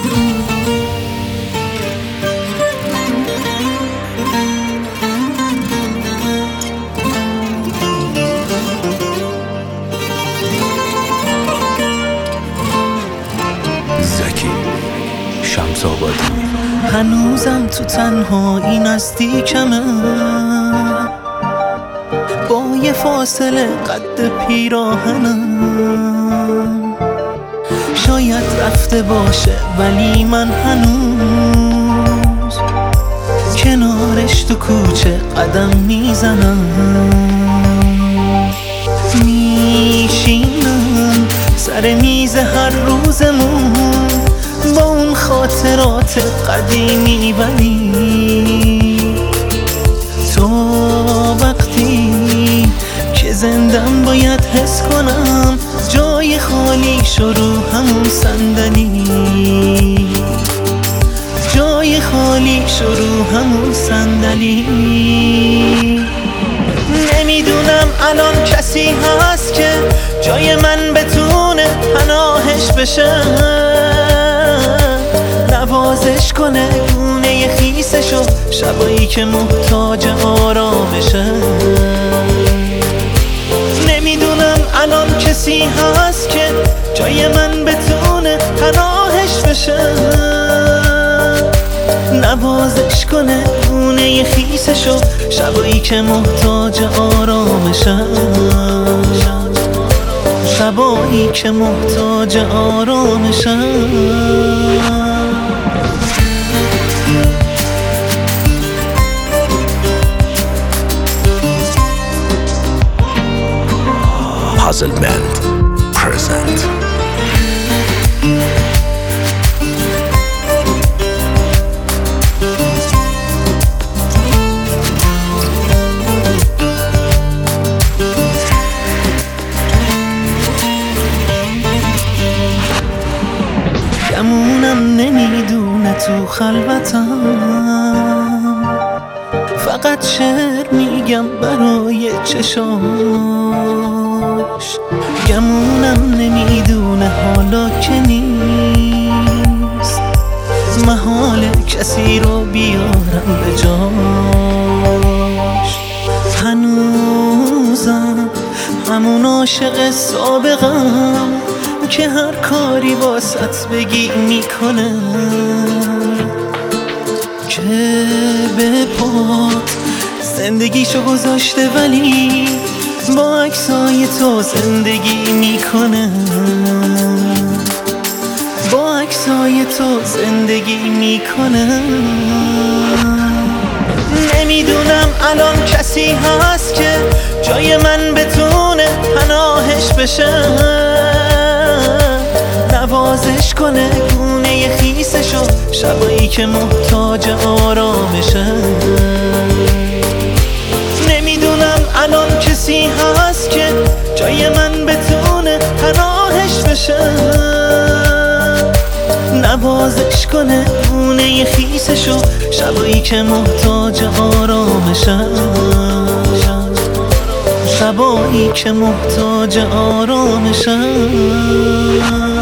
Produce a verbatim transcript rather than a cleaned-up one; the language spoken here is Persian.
هنوزم تو تنهایی نزدیکمه، با یه فاصله قد پیراهنم. شاید رفته باشه ولی من هنوز کنارش تو کوچه قدم میزنم. میشینم سر میز هر روزمون با اون خاطرات قدیمی، ولی تو وقتی که زندم باید حس کنم جای خالی شروع همون صندلی، جای خالی شروع همون صندلی. نمیدونم الان کسی هست که جای من بتونه پناهش بشه، نوازش کنه گونه خیسشو شبایی که محتاج آرامشه. نمیدونم الان کسی هست که جای من بتونه پناهش بشه، نوازش کنه گونه خیسشو شبایی که محتاج آرامشه، شبایی که محتاج آرامشه. Puzzle Band present. گمونم نمیدونه تو خلوتم، فقط شعر میگم برای چشاش. گمونم نمیدونه حالا که نیست محال کسی رو بیارم به جاش. هنوزم همون عاشق سابقم که هر کاری واسط بگی میکنه، که به پات زندگیشو گذاشته ولی با عکسای تو زندگی میکنه، با عکسای تو زندگی میکنه. نمیدونم الان کسی هست که جای من بتونه پناهش بشه، نوازش کنه گونه خیسشو شبایی که محتاج آرامشه. نمیدونم الان کسی هست که جای من بتونه پناهش بشه، نوازش کنه گونه خیسشو شبایی که محتاج آرامشه، شبایی که محتاج آرامشه.